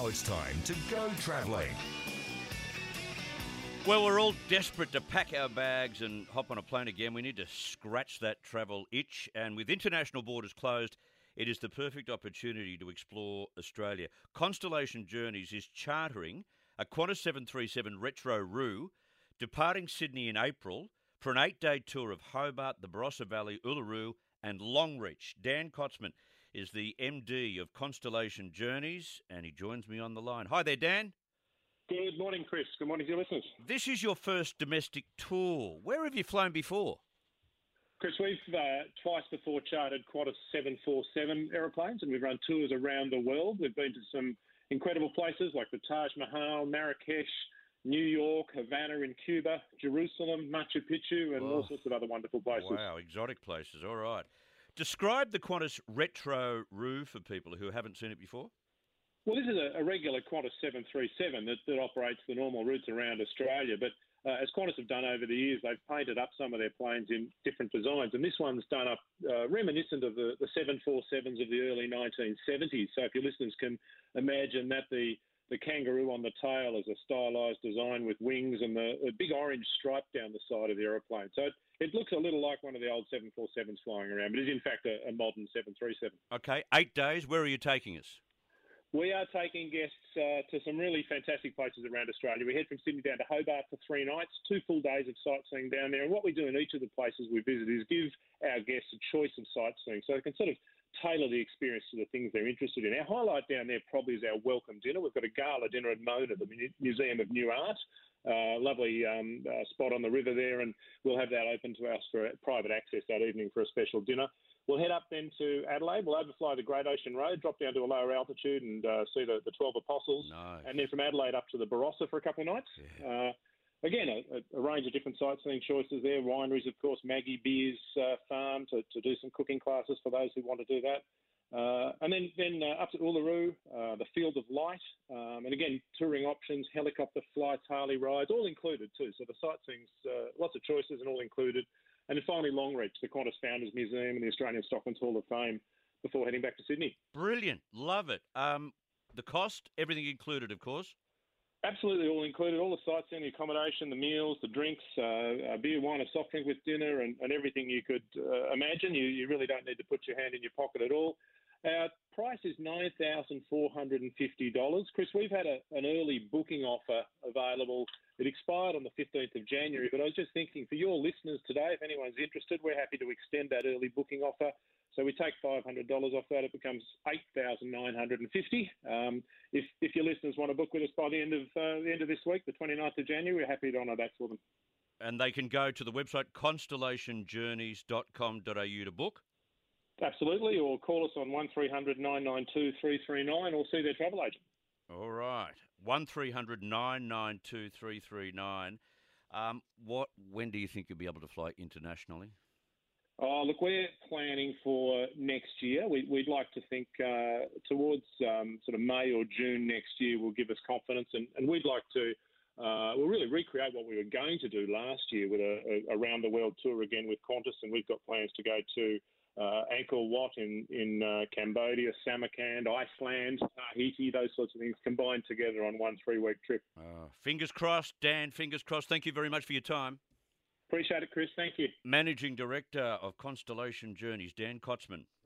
Now it's time to go travelling. Well, we're all desperate to pack our bags and hop on a plane again. We need to scratch that travel itch. And with international borders closed, it is the perfect opportunity to explore Australia. Constellation Journeys is chartering a Qantas 737 Retro Roo, departing Sydney in April for an 8-day tour of Hobart, the Barossa Valley, Uluru and Longreach. Dan Kotzman is the MD of Constellation Journeys, and he joins me on the line. Hi there, Dan. Good morning, Chris. Good morning to your listeners. This is your first domestic tour. Where have you flown before? Chris, we've twice before chartered Qantas 747 aeroplanes, and we've run tours around the world. We've been to some incredible places like the Taj Mahal, Marrakesh, New York, Havana in Cuba, Jerusalem, Machu Picchu, and all sorts of other wonderful places. Wow, exotic places. All right. Describe the Qantas Retro Roo for people who haven't seen it before. Well, this is a regular Qantas 737 that operates the normal routes around Australia. But as Qantas have done over the years, they've painted up some of their planes in different designs. And this one's done up reminiscent of the 747s of the early 1970s. So if your listeners can imagine that the kangaroo on the tail is a stylised design with wings and the big orange stripe down the side of the aeroplane. So it looks a little like one of the old 747s flying around, but it is in fact a modern 737. Okay, 8 days. Where are you taking us? We are taking guests to some really fantastic places around Australia. We head from Sydney down to Hobart for 3 nights, 2 full days of sightseeing down there. And what we do in each of the places we visit is give our guests a choice of sightseeing so they can sort of tailor the experience to the things they're interested in. Our highlight down there probably is our welcome dinner. We've got a gala dinner at Mona, the Museum of New Art. Lovely spot on the river there, and we'll have that open to us for private access that evening for a special dinner. We'll head up then to Adelaide. We'll overfly the Great Ocean Road, drop down to a lower altitude and see the 12 Apostles. Nice. And then from Adelaide up to the Barossa for a couple of nights. Yeah. Again, a range of different sightseeing choices there. Wineries, of course, Maggie Beer's farm to do some cooking classes for those who want to do that. And then up to Uluru, the Field of Light. And again, touring options, helicopter flights, Harley rides, all included too. So the sightseeing's lots of choices and all included. And then finally, Longreach, the Qantas Founders Museum and the Australian Stockman's Hall of Fame before heading back to Sydney. Brilliant. Love it. The cost, everything included, of course? Absolutely all included. All the sightseeing, the accommodation, the meals, the drinks, a beer, wine, a soft drink with dinner and everything you could imagine. You really don't need to put your hand in your pocket at all. Our price is $9,450. Chris, we've had an early booking offer available. It expired on the 15th of January, but I was just thinking for your listeners today, if anyone's interested, we're happy to extend that early booking offer. So we take $500 off that, it becomes $8,950. If your listeners want to book with us by the end of this week, the 29th of January, we're happy to honour that for them. And they can go to the website constellationjourneys.com.au to book? Absolutely, or call us on 1300 992 339 or see their travel agent. All right, 1300 992 339. When do you think you'll be able to fly internationally? Oh, look, we're planning for next year. We'd like to think towards sort of May or June next year will give us confidence, and we'd like to we'll really recreate what we were going to do last year with a round-the-world tour again with Qantas, and we've got plans to go to Angkor Wat in Cambodia, Samarkand, Iceland, Tahiti, those sorts of things combined together on one 3-week trip. Fingers crossed, Dan, fingers crossed. Thank you very much for your time. Appreciate it, Chris. Thank you. Managing Director of Constellation Journeys, Dan Kotzman.